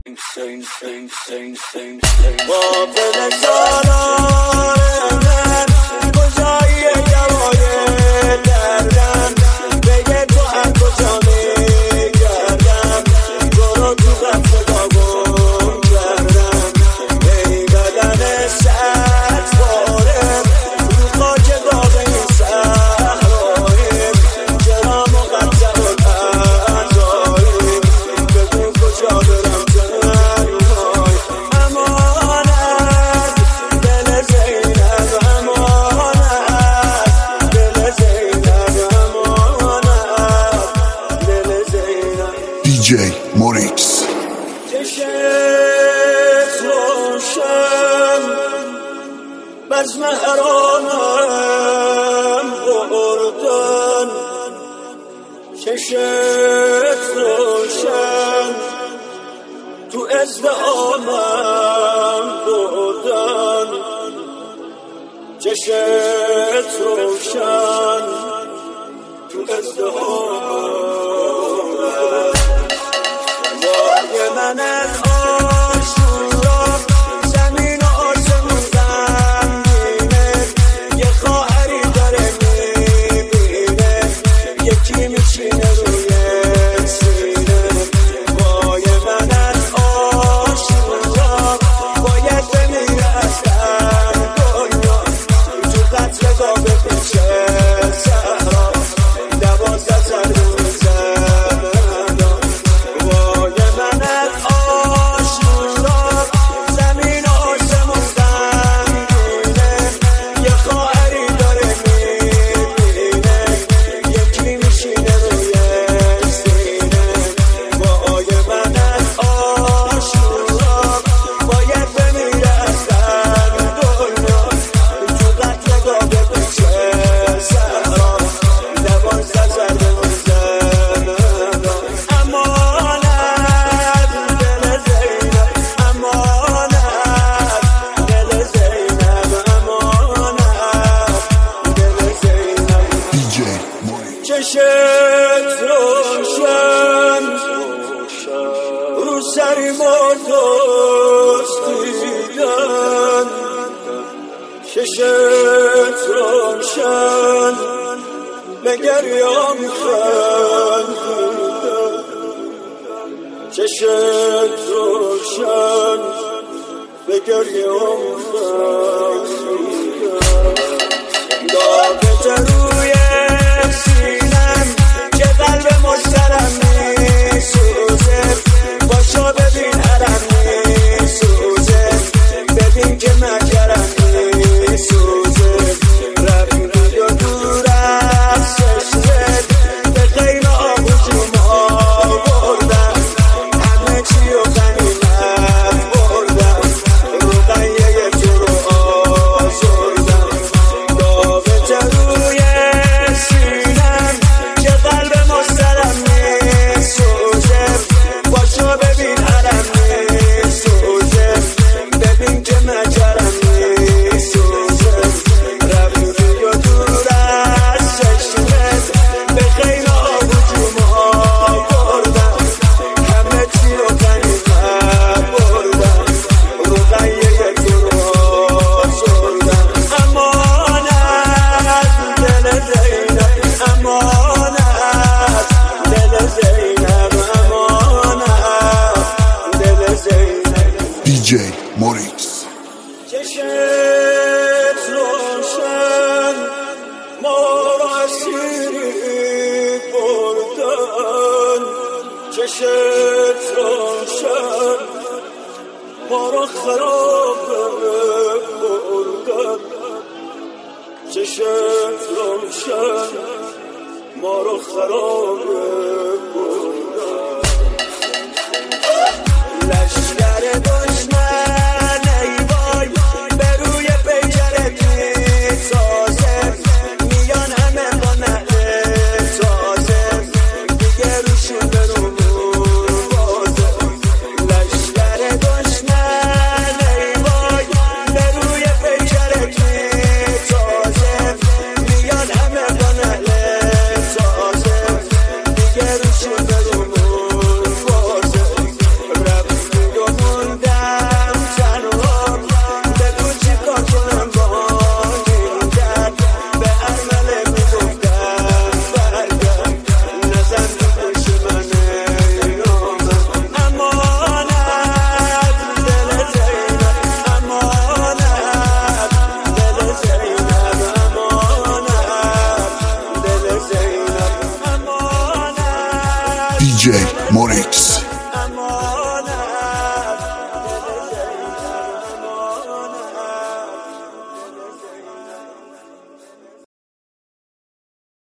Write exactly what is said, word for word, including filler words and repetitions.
قابل سالار من کجایی دوای دردم بگه تو هر کجا میگردم برو تو قفل گم کردم ای بدن سخت بارم رو خاک داغ این صحراییم چرا مقطع و تنهاییم بگو کجا برم دی جی موریکس چشت روشن بزم حرامم بردن چشت روشن تو ازدهامم بردن چشت روشن تو ازدهامم من از آشورا زمین و آسمون غمگینه یه خواهری داره میبینه یکی میشینه روی سینه وای من از آشورا باید بمیره از دنیا تو قتل گاوه پیشه صحرا دوازده سر روزه چشت روشن رو سری ما دزدیدن چشت روشن به گریام خندیدن چشت روشن به گریام خندیدن داغت روی سینم که قلب مشترم میسوزه باشو ببین حرم میسوزه ببین که مکرم میسوزه رفیقی و دور از چشمت به خیل آغوشم آوردم همه چی و غنیمت بردم روغیه تو رو آزردم داغت روی سینم که قلب مسترم میسوزه باشو ببین حرم میسوزه ببین که مکرم میسوزه رفیقی و دور از چشمت به خیل آغوشم آوردم همه چی رو غنیمت بردم روغیه تو رو آزردم امانت دل زینب امانت دل زینب امانت دل زینب دی جی موریکس چشت روشن ما را اسیری بردن چشت روشن ما را خراب بردن چشت روشن ما را خراب بردن لشکر دشمن ای وای به روی پیکرت میتازه میان همه با نعل تازه دیگه روشون برو بازه لشکر دشمن ای وای به روی پیکرت میتازه میان همه با نعل تازه دیگه Morix